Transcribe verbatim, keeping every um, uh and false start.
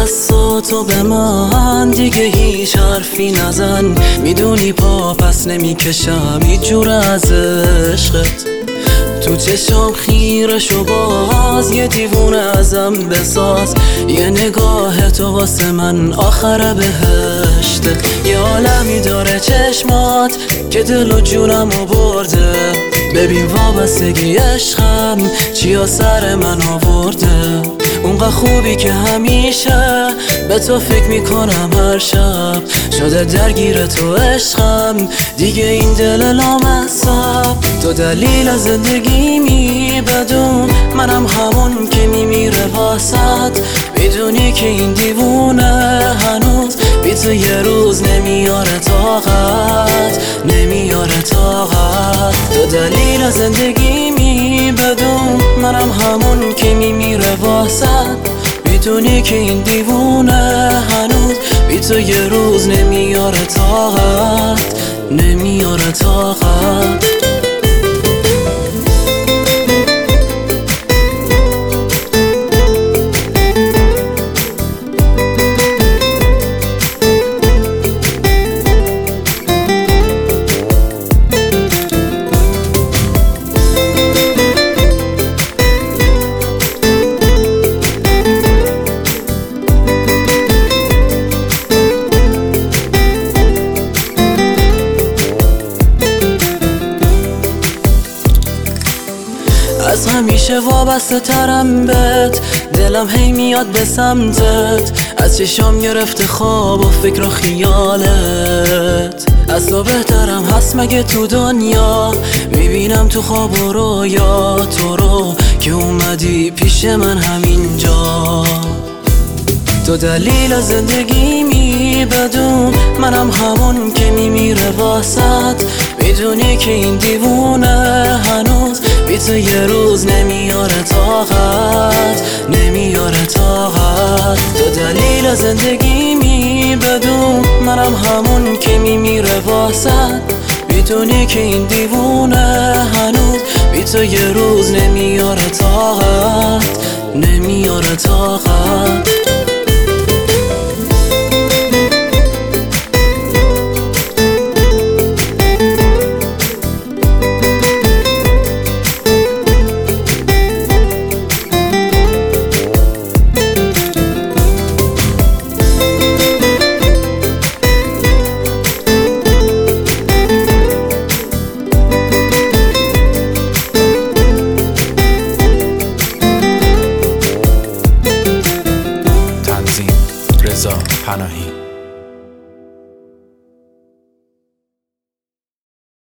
دستاتو به من، دیگه هیچ حرفی نزن. میدونی پا پس نمیکشم هیچ جور از عشقت. تو چشام خیره شو باز، یه دیوونه ازم بساز. یه نگاه تو واسه من آخر بهشته. یه عالمی داره چشمات که دل و جونمو برده. ببین وابستگی عشقم چیا سر من آورده. اونقدر خوبی که همیشه به تو فکر میکنم هر شب. شده درگیر تو عشقم دیگه این دل لامصب. تو دلیل زندگیمی بدون منم همون که میمیره واسط. میدونی که این دیوونه هنوز بی تو یه روز نمیاره طاقت، نمیاره طاقت. تو دلیل زندگیمی بدون منم همون که میمیره واسط. میدونی که این دیوونه هنوز بی تو یه روز نمیاره طاقت، نمیاره طاقت. از همیشه وابسته ترم بهت، دلم هی میاد به سمتت. از چشام گرفته خواب و فکر و خیالت. از تو بهترم هست مگه تو دنیا؟ میبینم تو خواب و رویا تو رو که اومدی پیش من همینجا. تو دلیل زندگیمی بدون منم همون که میمیره واسط. میدونی که این دیوونه هنوز بی تو یه روز نمیاره طاقت، نمیاره طاقت. تو دلیل زندگیمی بدون منم همون که میمیره واسط. میدونی که این دیوونه هنوز بی تو یه روز نمیاره طاقت، نمیاره طاقت. رضا پناهی.